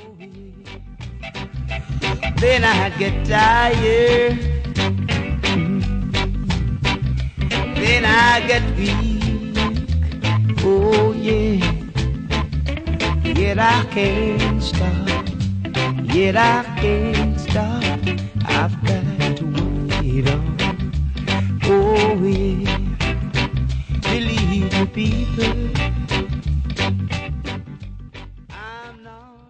Then I get tired. Then I get weak. Oh yeah. Yet I can't stop. Yet I can't stop. I've got to wait on. Oh yeah. Believe me, people.